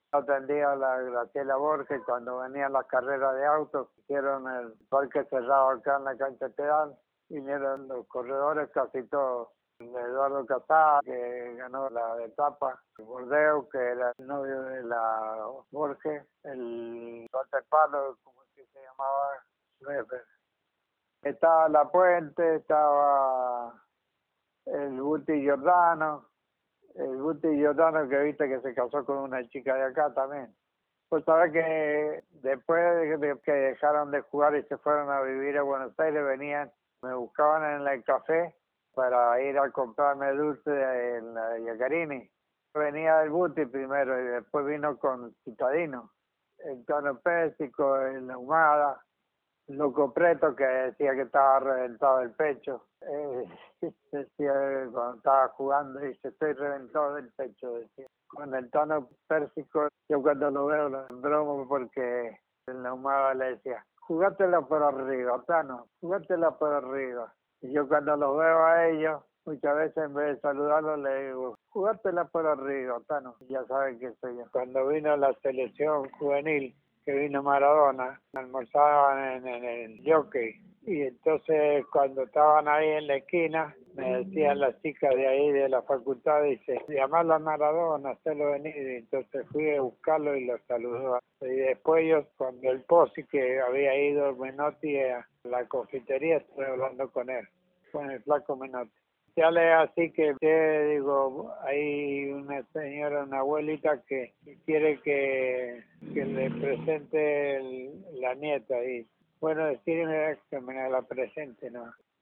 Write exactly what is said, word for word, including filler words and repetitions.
Atendía a la Graciela Borges cuando venían las carreras de autos, hicieron el parque cerrado acá en la cancha Pedal, vinieron los corredores casi todos. Eduardo Casá, que ganó la etapa, Bordeu, que era el novio de la Borges, el Walter Palo, como es que se llamaba, Refer. Estaba La Puente, estaba el Guti Giordano, el Guti Giordano que viste que se casó con una chica de acá también. Pues sabés que después de que dejaron de jugar y se fueron a vivir a Buenos Aires, venían, me buscaban en el café para ir a comprarme dulce en la Iacarini. Venía el Guti primero y después vino con Citadino, el Tono Pésico, el Ahumada, el Loco Preto que decía que estaba reventado el pecho. Eh, decía cuando estaba jugando, dice, estoy reventado del pecho, decía. Con el Tono Pérsico, yo cuando lo veo lo bromo porque el Ahumada le decía, jugátela por arriba, Tano, jugátela por arriba. Y yo cuando los veo a ellos, muchas veces en vez de saludarlos le digo, jugátela por arriba, Tano. Y ya saben que soy yo. Cuando vino la selección juvenil, que vino Maradona, almorzaban en, en el Jockey. Y entonces cuando estaban ahí en la esquina, me decían las chicas de ahí de la facultad, dice, llamarlo a Maradona, hacerlo venir. Y entonces fui a buscarlo y lo saludó. Y después yo, cuando el Pozzi, que había ido Menotti a la confitería, estuve hablando con él, con el flaco Menotti. Ya le así que, te digo, hay una señora, una abuelita que quiere que, que le presente el, la nieta y bueno, decirme que me la presente, ¿no?